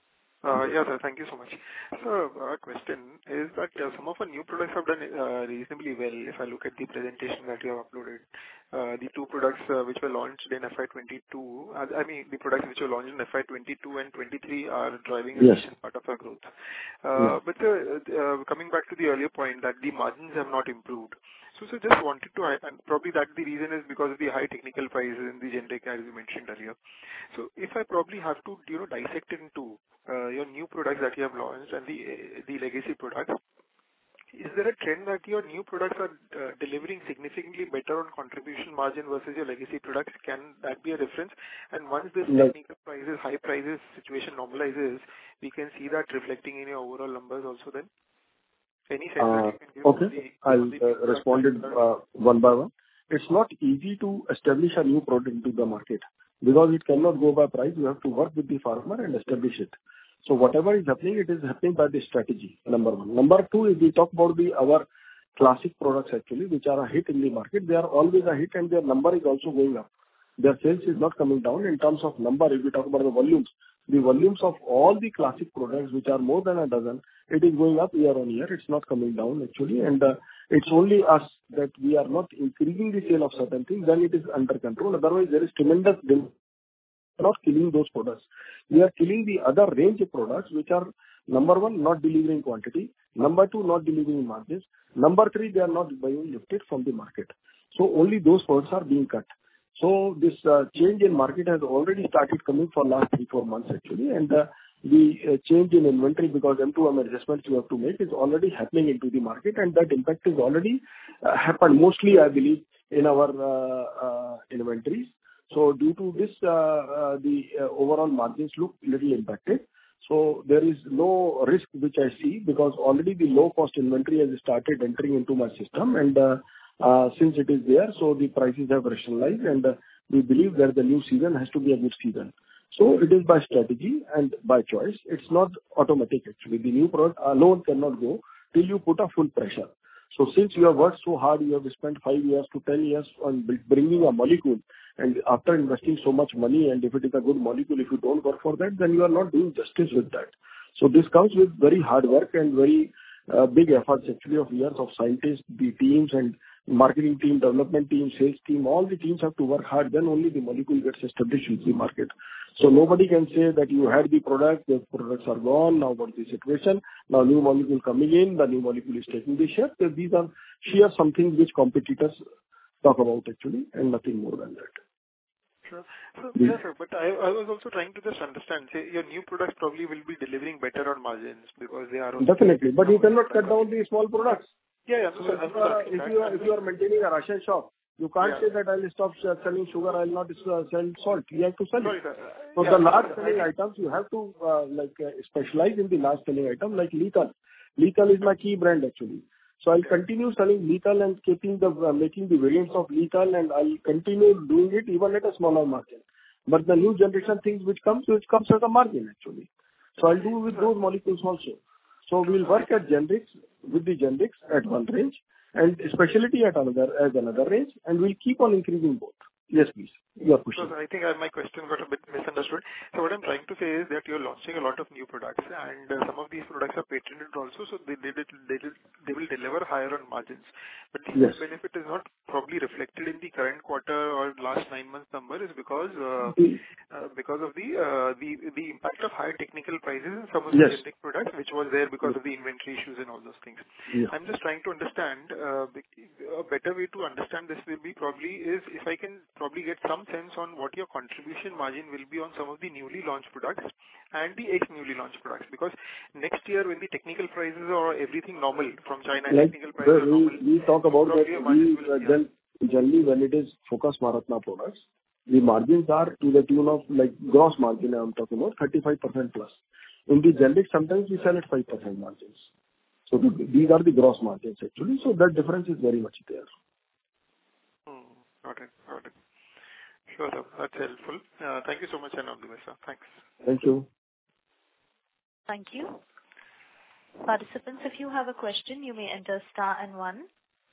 Uh, Yeah, sir. Thank you so much. So, our question is that uh, some of our new products have done uh, reasonably well. If I look at the presentation that you have uploaded, uh, the two products uh, which were launched in F Y twenty-two, uh, I mean, the products which were launched in F Y twenty-two and twenty-three are driving a Yes. decent part of our growth. Uh, Yes. But uh, uh, coming back to the earlier point that the margins have not improved. So, so just wanted to, and probably that the reason is because of the high technical prices in the generic, as you mentioned earlier. So, if I probably have to, you know, dissect it into uh, your new products that you have launched and the uh, the legacy products, is there a trend that your new products are uh, delivering significantly better on contribution margin versus your legacy products? Can that be a difference? And once this Like- technical prices, high prices situation normalizes, we can see that reflecting in your overall numbers also then? Any sense that Uh, you can give on Okay, the- I'll on the uh, new product respond it that- uh, one by one. It's not easy to establish a new product into the market because it cannot go by price. You have to work with the farmer and establish it. So whatever is happening, it is happening by the strategy, number one. Number two, if we talk about the our classic products actually, which are a hit in the market, they are always a hit and their number is also going up. Their sales is not coming down in terms of number. If we talk about the volumes, the volumes of all the classic products, which are more than a dozen, it is going up year on year. It's not coming down actually, and uh, it's only us that we are not increasing the sale of certain things, then it is under control. Otherwise, there is tremendous demand. Not killing those products. We are killing the other range of products which are, number one, not delivering quantity. Number two, not delivering margins. Number three, they are not being lifted from the market. So only those products are being cut. So this uh, change in market has already started coming for last three, four months actually. And uh, the uh, change in inventory because M two M adjustments you have to make is already happening into the market, and that impact is already uh, happened mostly, I believe, in our uh, uh, inventories. So due to this, uh, uh, the uh, overall margins look little impacted. So there is no risk which I see because already the low cost inventory has started entering into my system, and uh, uh, since it is there, so the prices have rationalized, and uh, we believe that the new season has to be a good season. So it is by strategy and by choice. It's not automatic actually. The new product alone cannot go till you put a full pressure. So since you have worked so hard, you have spent five years to ten years on bringing a molecule, and after investing so much money, and if it is a good molecule, if you don't work for that, then you are not doing justice with that. So this comes with very hard work and very uh, big efforts actually of years of scientists, the teams and marketing team, development team, sales team, all the teams have to work hard, then only the molecule gets established in the market. So nobody can say that you had the product, the products are gone, now what's the situation? Now new molecule coming in, the new molecule is taking the share. So these are sheer something which competitors talk about actually, and nothing more than that. Sure. So, yes, sir, but I, I was also trying to just understand, say, your new products probably will be delivering better on margins because they are... Definitely, but you cannot cut down the small products. Yeah, yeah. So So if, you are, if, you are, if you are maintaining a ration shop, you can't yeah. say that I'll stop selling sugar, I'll not uh, sell salt. You have to sell Sorry, it. sir. So yeah, the large selling items, you have to uh, like uh, specialize in the large selling item like lethal. Lethal is my key brand actually. So I'll continue selling lethal and keeping the uh, making the variants of lethal, and I'll continue doing it even at a smaller margin. But the new generation things which comes, which comes at a margin actually. So I'll do with those molecules also. So we'll work at generics with the generics at one range and specialty at another as another range, and we'll keep on increasing both. Yes, please. Your question. So I think I, my question got a bit misunderstood. So what I'm trying to say is that you're launching a lot of new products, and uh, some of these products are patented also, so they they, they, they will deliver higher on margins. But the yes. benefit is not probably reflected in the current quarter or last nine months number is because uh, uh, because of the uh, the the impact of higher technical prices in some of the yes. generic products, which was there because yes. of the inventory issues and all those things. Yeah. I'm just trying to understand uh, a better way to understand this will be probably is if I can probably get some sense on what your contribution margin will be on some of the newly launched products and the ex-newly launched products. Because next year when the technical prices are everything normal from China, like technical prices the, are normal. We talk about that we, will, uh, yeah. gen, generally when it is Focus Maharatna products, the margins are to the tune of like gross margin I'm talking about thirty-five percent plus. In the generic sometimes we sell at five percent margins. So the, these are the gross margins actually. So that difference is very much there. Hmm. Got it. Got it. Sure, sir. That's helpful. Uh, thank you so much, and all the best, sir. Thanks. Thank you. Thank you. Participants, if you have a question, you may enter star and one.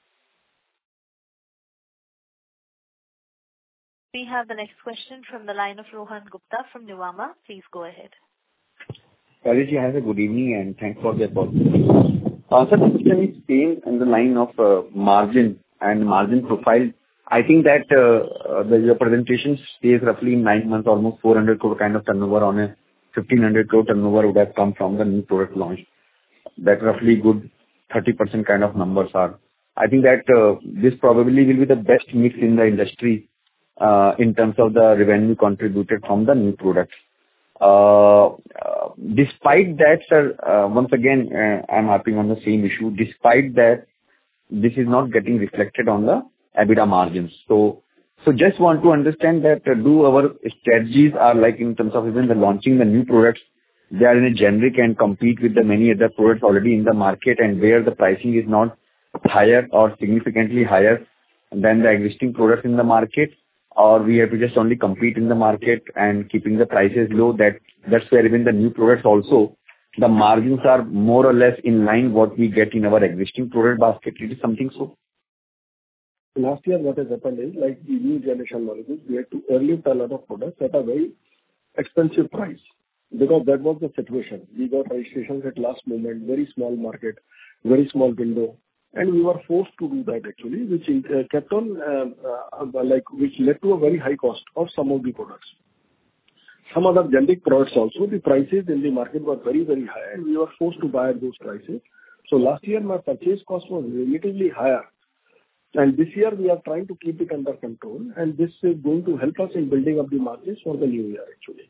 We have the next question from the line of Rohan Gupta from Nuvama. Please go ahead. Rajesh, have a good evening and thanks for the opportunity. Uh, sir, the question is same in the line of uh, margin and margin profile. I think that uh, the, your presentation says roughly in nine months, almost four hundred crore kind of turnover on a fifteen hundred crore turnover would have come from the new product launch. That roughly good thirty percent kind of numbers are. I think that uh, this probably will be the best mix in the industry uh, in terms of the revenue contributed from the new products. Uh, uh, despite that, sir, uh, once again, uh, I'm harping on the same issue. Despite that, this is not getting reflected on the EBITDA margins. So, so just want to understand that uh, do our strategies are like in terms of even the launching the new products, they are in a generic and compete with the many other products already in the market, and where the pricing is not higher or significantly higher than the existing products in the market, or we have to just only compete in the market and keeping the prices low. That that's where even the new products also the margins are more or less in line what we get in our existing product basket. It is something so. Last year, what has happened is, like the new generation molecules, we had to airlift a lot of products at a very expensive price because that was the situation. We got registrations at last moment, very small market, very small window, and we were forced to do that actually, which uh, kept on uh, uh, like which led to a very high cost of some of the products. Some other generic products also, the prices in the market were very very high, and we were forced to buy at those prices. So last year, my purchase cost was relatively higher. And this year we are trying to keep it under control, and this is going to help us in building up the margins for the new year actually.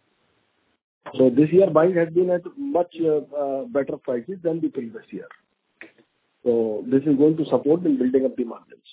So this year buying has been at much uh, uh, better prices than the previous year. So this is going to support in building up the margins.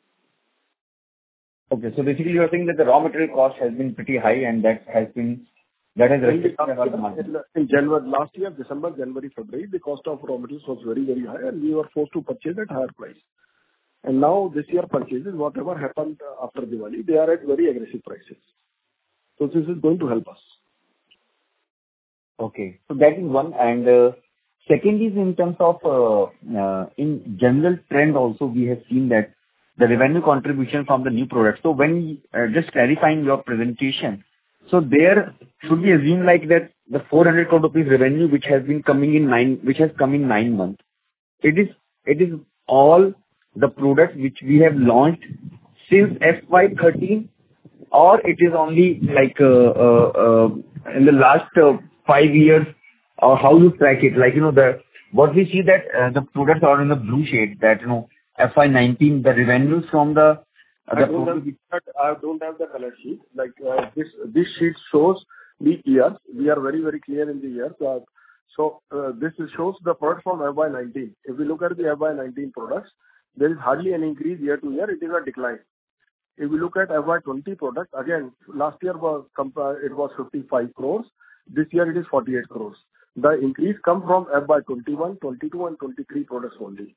Okay, so basically you are saying that the raw material cost has been pretty high, and that has been that has reflected on the margin. In January last year, December, January, February, the cost of raw materials was very very high, and we were forced to purchase at higher price. And now this year purchases, whatever happened after Diwali, they are at very aggressive prices. So this is going to help us. Okay. So that is one. And uh, Second is in terms of, uh, uh, in general trend also, we have seen that the revenue contribution from the new products. So when, uh, just clarifying your presentation, so there should we assume like that the four hundred crore rupees revenue which has been coming in nine, which has come in nine months, it is, it is all the products which we have launched since F Y thirteen, or it is only like, uh, uh, uh, in the last uh, five years, or how you track it? Like, you know, the, what we see that, uh, the products are in the blue shade, that, you know, F Y nineteen, the revenues from the, uh, the I don't product. have that. I don't have the color sheet. Like, uh, this, this sheet shows the years. We are very, very clear in the years. Uh, So, uh, this shows the products from F Y nineteen. If we look at the F Y nineteen products, there is hardly an increase year to year, it is a decline. If we look at F Y twenty products, again, last year was compa- it was fifty-five crores. This year it is forty-eight crores. The increase come from F Y twenty-one, twenty-two and twenty-three products only.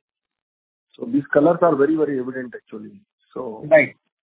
So these colors are very, very evident actually. So Right.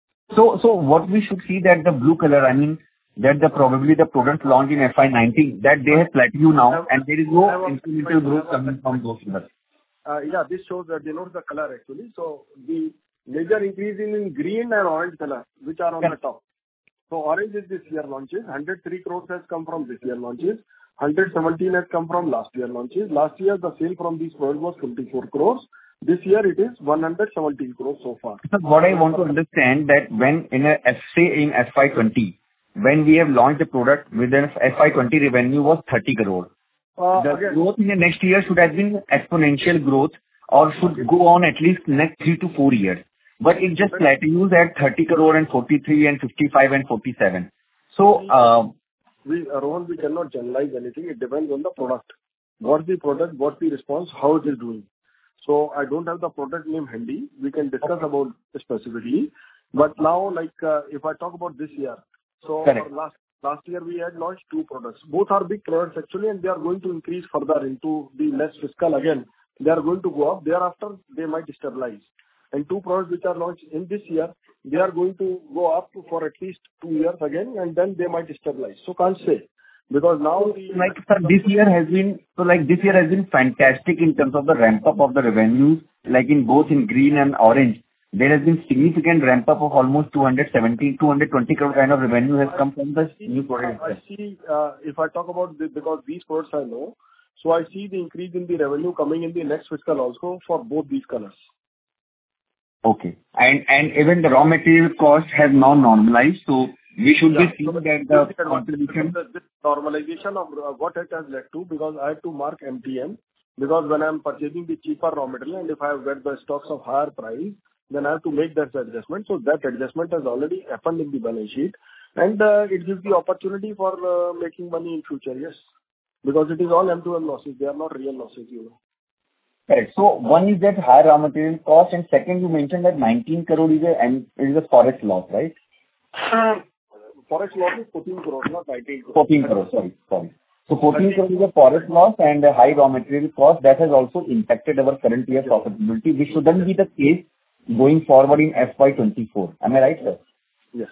So, so what we should see that the blue color, I mean, that the probably the product launched in F Y nineteen, that they have plateaued now, and there is no incremental growth coming from those products. Uh, yeah, this shows that denotes the color actually. So the major increase in, in green and orange color, which are on Yeah. the top. So orange is this year launches. one hundred three crores has come from this year launches. one hundred seventeen has come from last year launches. Last year the sale from these products was twenty-four crores. This year it is one hundred seventeen crores so far. So what I want to understand that when in a, F- say in F Y twenty, when we have launched the product within F Y twenty revenue was thirty crore. Uh, The again, growth in the next year should have been exponential growth or should go on at least next three to four years. But it just plateaus at thirty crore and forty-three and fifty-five and forty-seven. So, uh, we, uh, Rohan, we cannot generalize anything. It depends on the product. What's the product, what's the response, how it is doing. So I don't have the product name handy. We can discuss about it specifically. But now, like, uh, if I talk about this year, so Correct. last last year we had launched two products. Both are big products actually, and they are going to increase further into the next fiscal again. They are going to go up. Thereafter, they might stabilize. And two products which are launched in this year, they are going to go up for at least two years again, and then they might stabilize. So can't say. Because now the... like, sir, this year has been, so like this year has been fantastic in terms of the ramp up of the revenues, like in both in green and orange. There has been significant ramp up of almost two hundred seventy, two hundred twenty crore kind of revenue has come from the new product. I see, uh, if I talk about the, because these products I know, so I see the increase in the revenue coming in the next fiscal also for both these colors. Okay. And and even the raw material cost has now normalized, so we should be seeing that the contribution. The this normalization of uh, what it has led to, because I have to mark M T M, because when I'm purchasing the cheaper raw material, and if I have got the stocks of higher price, then I have to make that adjustment. So that adjustment has already happened in the balance sheet, and uh, it gives the opportunity for uh, making money in future, yes. Because it is all M to M losses, they are not real losses, you know. Correct. So one is that higher raw material cost, and second, you mentioned that nineteen crore is a and is a forex loss, right? Forex loss is fourteen crores, not nineteen crores. fourteen crore, sorry, sorry. So fourteen crore is a forex loss and a high raw material cost that has also impacted our current year profitability, which shouldn't be the case going forward in F Y twenty-four. Am I right, sir? Yes.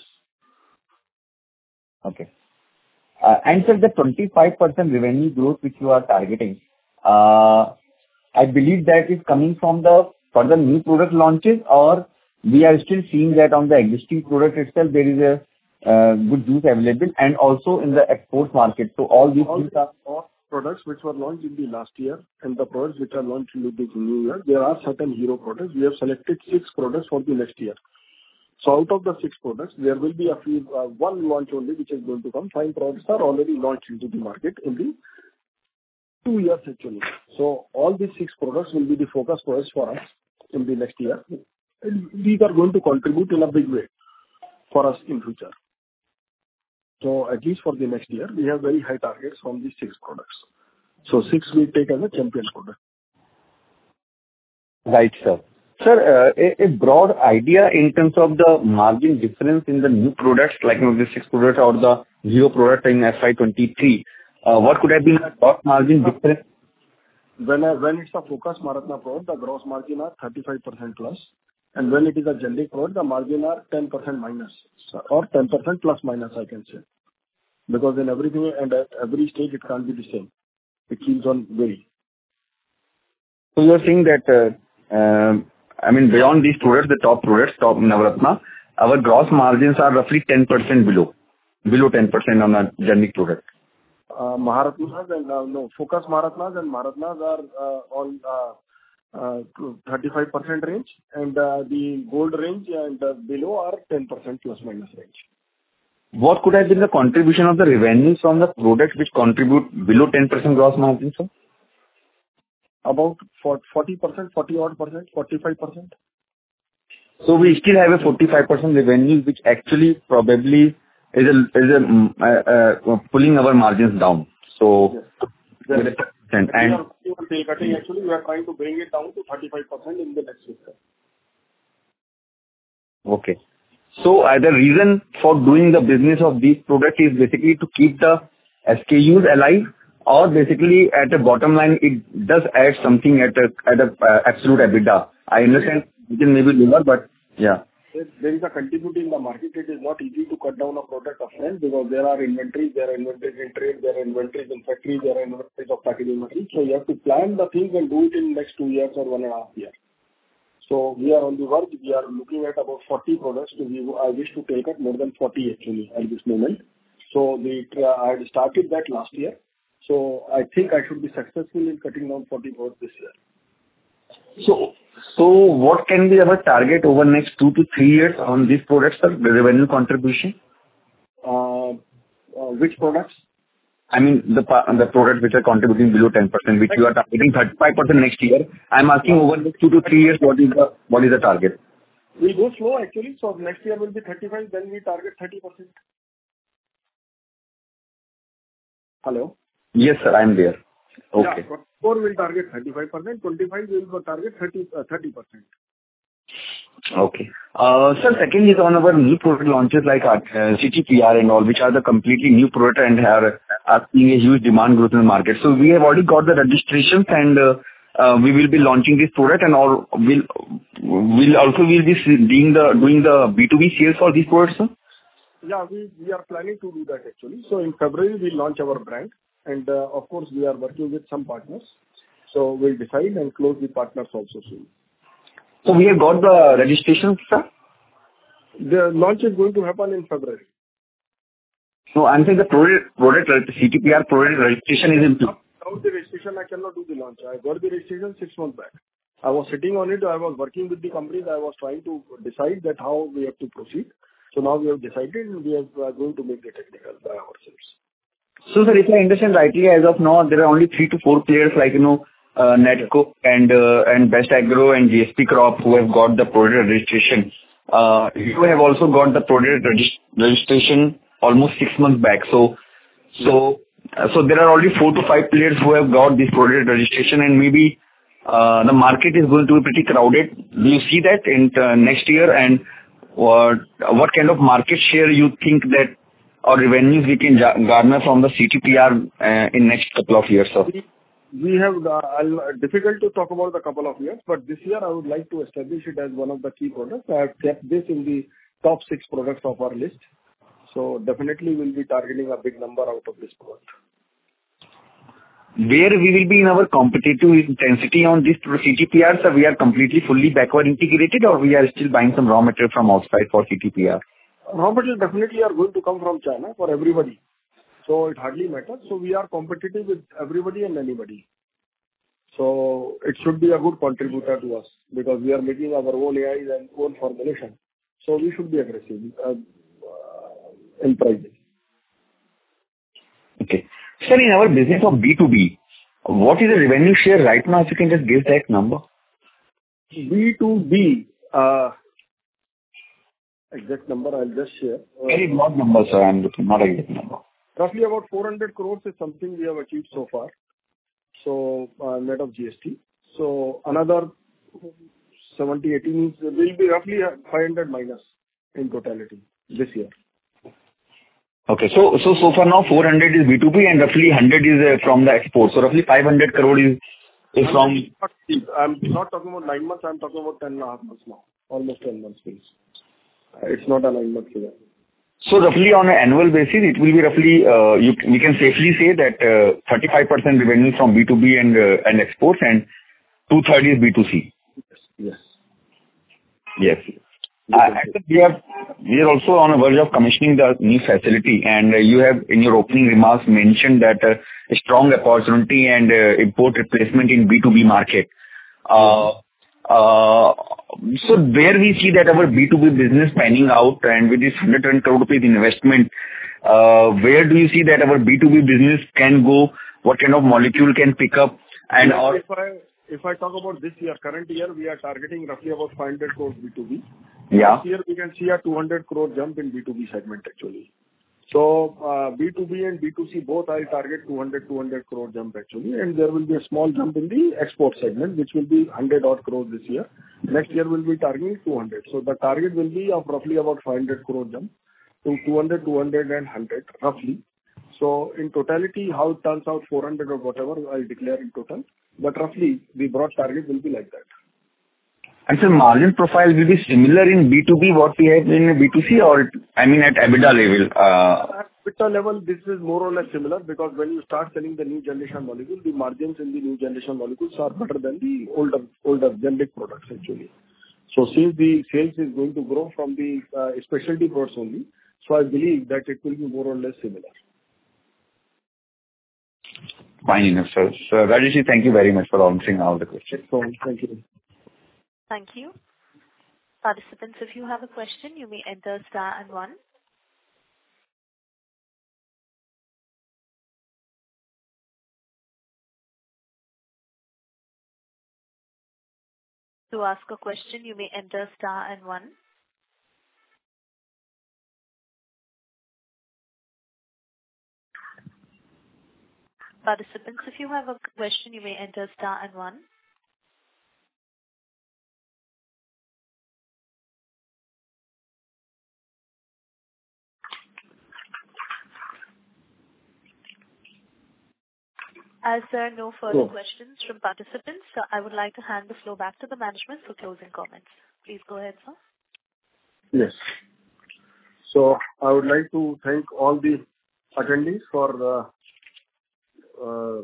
Okay. Uh, and sir, the twenty-five percent revenue growth which you are targeting, uh, I believe that is coming from the further new product launches, or we are still seeing that on the existing product itself there is a uh, good juice available, and also in the export market. So all these All things the are all products which were launched in the last year and the products which are launched in this new year, there are certain hero products. We have selected six products for the next year. So out of the six products, there will be a few, uh, one launch only which is going to come. Five products are already launched into the market in the two years actually. So all these six products will be the focus products for us in the next year. And these are going to contribute in a big way for us in future. So at least for the next year, we have very high targets from these six products. So six we take as a champion product. right, sir. Sir, uh, a, a broad idea in terms of the margin difference in the new products, like, you know, the six products or the zero product in F Y twenty-three. Uh, what could have been the gross margin difference? When I, when it's a focus Maratna product, the gross margin are thirty-five percent plus. And when it is a generic product, the margin are ten percent minus, so, or ten percent plus minus, I can say. Because in everything and at every stage, it can't be the same. It keeps on varying. So you are saying that, uh, uh, I mean, beyond these products, the top products, top Navratna, our gross margins are roughly ten percent below, below ten percent on a generic product. Uh, Maharatnas and uh, no, Focus Maharatnas and Maharatnas are uh, on uh, uh, thirty-five percent range, and uh, the gold range and uh, below are ten percent plus minus range. What could have been the contribution of the revenues from the products which contribute below ten percent gross margin, sir? About forty percent, forty odd percent, forty-five percent. So we still have a forty-five percent revenue, which actually probably is a, is a, uh, uh, pulling our margins down. So, yes. Yes. And, we are tail cutting, actually, we are trying to bring it down to thirty-five percent in the next fiscal. Okay. So uh, the reason for doing the business of these products is basically to keep the S K Us alive, or basically at the bottom line, it does add something at a, at a uh, absolute EBITDA. I understand it may be lower, but yeah. There is a continuity in the market. It is not easy to cut down a product upfront because there are inventories, there are inventories in trade, there are inventories in factories, there are inventories of packaging material. So you have to plan the things and do it in next two years or one and a half years. So we are on the verge. We are looking at about forty products. To we, I wish to take up more than forty actually at this moment. So the I had started that last year. So I think I should be successful in cutting down forty products this year. So, so what can be our target over next two to three years on these products, sir, the revenue contribution? Uh, uh, which products? I mean, the the products which are contributing below ten percent, which you are targeting thirty-five percent next year. I'm asking over the next two to three years, what is the what is the target? We'll go slow actually. So next year will be thirty-five, then we target thirty percent. Hello? Yes, sir, I'm there. Okay. Yeah, four will target thirty-five percent, twenty-five will target thirty, uh, thirty percent. Okay. Uh, Sir, second is on our new product launches like uh, C T P R and all, which are the completely new product and are, are seeing a huge demand growth in the market. So we have already got the registrations and uh, uh, we will be launching this product and all will will also will be doing the doing the B two B sales for these products, sir? Yeah, we, we are planning to do that actually. So in February we launch our brand and uh, of course we are working with some partners. So we'll decide and close the partners also soon. So we have got the registration, sir? The launch is going to happen in February. So I'm saying the product, product C T P R product registration is in place. Without the registration, I cannot do the launch. I got the registration six months back. I was sitting on it. I was working with the companies. I was trying to decide that how we have to proceed. So now we have decided and we are going to make the technical by ourselves. So sir, if I understand rightly, as of now, there are only three to four players like, you know, Uh, Netco and uh, and Best Agro and G S P Crop who have got the product registration. Uh, you have also got the product regist- registration almost six months back. So, so, uh, so there are already four to five players who have got this product registration, and maybe uh, the market is going to be pretty crowded. Do you see that in uh, next year? And what what kind of market share you think that or revenues we can garner from the C T P R uh, in next couple of years, sir? We have, uh, I'll, difficult to talk about the couple of years, but this year I would like to establish it as one of the key products. I have kept this in the top six products of our list. So definitely we'll be targeting a big number out of this product. Where we will be in our competitive intensity on this C T P R, sir, we are completely fully backward integrated or we are still buying some raw material from outside for C T P R? Raw material definitely are going to come from China for everybody. So it hardly matters. So we are competitive with everybody and anybody. So it should be a good contributor to us because we are making our own A Is and own formulation. So we should be aggressive uh, uh, in pricing. Okay. Sir, in our business of B two B, what is the revenue share right now? If you can just give that number. B two B, uh, exact number I'll just share. Uh, Very broad number, sir. I'm looking, not exact number. Roughly about four hundred crores is something we have achieved so far. So, uh, net of G S T. So, another seventy, eighty means will be roughly five hundred minus in totality this year. Okay. So, so, so far now four hundred is B two B and roughly one hundred is uh, from the export. So, roughly five hundred crore is, is from... I'm not talking about nine months. I'm talking about ten and a half months now. Almost ten months, please. It's not a nine month figure. So roughly on an annual basis, it will be roughly, uh, you, we can safely say that uh, thirty-five percent revenue from B two B and uh, and exports and two-thirds is B two C. Yes. Yes. Uh, and we have, we are also on the verge of commissioning the new facility, and uh, you have in your opening remarks mentioned that uh, a strong opportunity and uh, import replacement in B two B market. Uh, uh, so where we see that our B two B business panning out, and with this one hundred crore rupees investment, uh, where do you see that our B two B business can go? What kind of molecule can pick up? And Yes, or if I if I talk about this year, current year, we are targeting roughly about five hundred crores B two B. yeah, This year, we can see a two hundred crore jump in B two B segment, actually. So, uh, B two B and B two C both, I'll target two hundred crore jump, actually, and there will be a small jump in the export segment, which will be one hundred odd crores this year. Next year, we'll be targeting two hundred. So the target will be of roughly about five hundred crore jump to two hundred, two hundred, and one hundred, roughly. So in totality, how it turns out, four hundred or whatever, I'll declare in total. But roughly, the broad target will be like that. and so margin profile will be similar in B two B what we have in B two C, or I mean at EBITDA level. Uh, At EBITDA level, this is more or less similar, because when you start selling the new generation molecule, the margins in the new generation molecules are better than the older older generic products, actually. So since the sales is going to grow from the uh, specialty products only, so I believe that it will be more or less similar. Fine enough, sir. So, Rajesh, thank you very much for answering all the questions. So thank you. Thank you. Participants, if you have a question, you may enter star and one. To ask a question, you may enter star and one. Participants, if you have a question, you may enter star and one. As there are no further Sure. questions from participants, so I would like to hand the floor back to the management for closing comments. Please go ahead, sir. Yes. So I would like to thank all the attendees for uh, uh,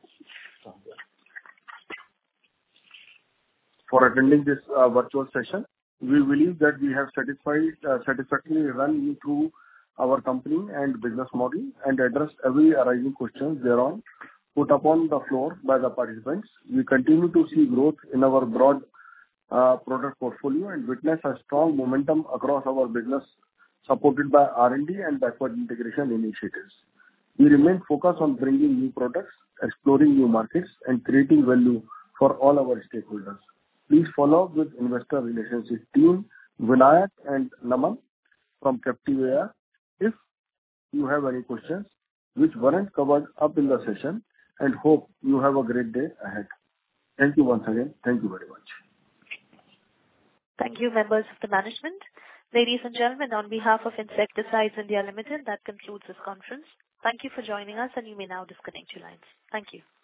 for attending this uh, virtual session. We believe that we have satisfied uh, satisfactorily run you through our company and business model and addressed every arising questions thereon put upon the floor by the participants. We continue to see growth in our broad uh, product portfolio and witness a strong momentum across our business, supported by R and D and backward integration initiatives. We remain focused on bringing new products, exploring new markets, and creating value for all our stakeholders. Please follow up with Investor Relationship team, Vinayak and Naman from Captive A R, if you have any questions which weren't covered up in the session, and hope you have a great day ahead. Thank you once again. Thank you very much. Thank you, members of the management. Ladies and gentlemen, on behalf of Insecticides India Limited, that concludes this conference. Thank you for joining us, and you may now disconnect your lines. Thank you.